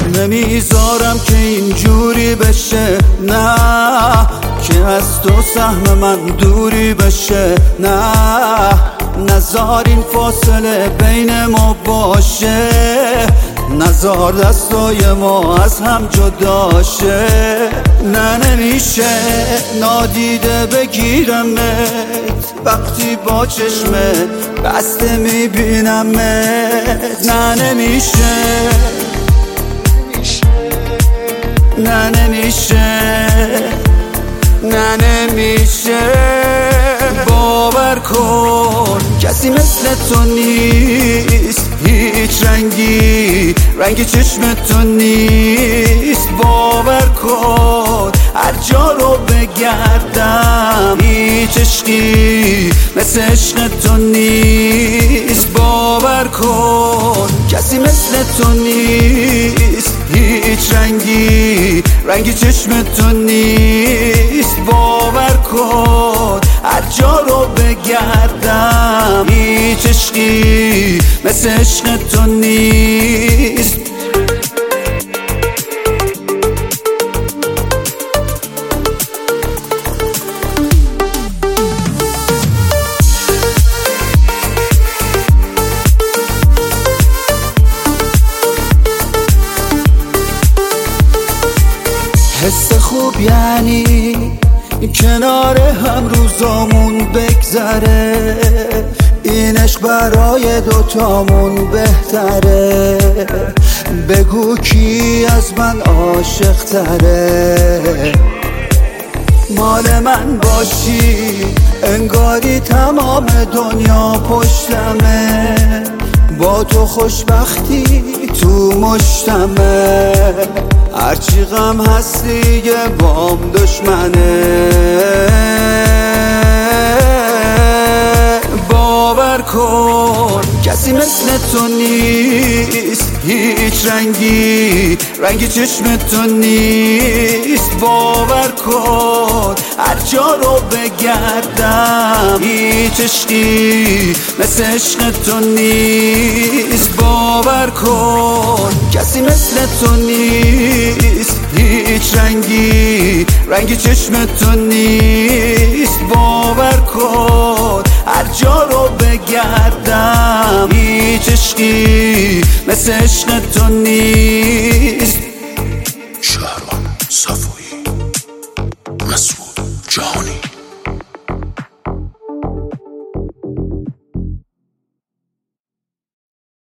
نمیذارم که اینجوری بشه، نه که از تو سهم من دوری بشه، نه نذار این فاصله بین ما باشه، نذار دستای ما از هم جدا شه. نه نمیشه نادیده بگیرمت وقتی با چشمت بسته میبینمت. نه نمیشه، نه نمیشه، نه نمیشه. باور کن کسی مثل تو نیست، هیچ رنگی چشم تو نیست. باور کن هر جا رو بگردم هیچ عشقی مثل عشق تو نیست. باور کن کسی مثل تو نیست، هیچ رنگی چشم تو نیست. باور کن هر جا رو بگردم هیچ عشقی مثل عشق تو نیست. حس خوب یعنی کنار هم روزامون بگذره، این عشق برای دوتامون بهتره. بگو کی از من عاشق تره، مال من باشی انگاری تمام دنیا پشتمه. با تو خوشبختی تو مشتمه، هرچی غم هستی یه بام دشمنه. باور کن کسی مثل تو نیست، هیچ رنگی چشم تو نیست. باور کن هر جا رو بگردم هیچ عشقی مثل عشق تو نیست. باور کن کسی مثل تو نیست، هیچ رنگی چشم تو نیست. باور کن هر جا رو بگردم هیچ عشقی مثل عشق تو نیست. شهرمان صفوی، مسعود جهانی.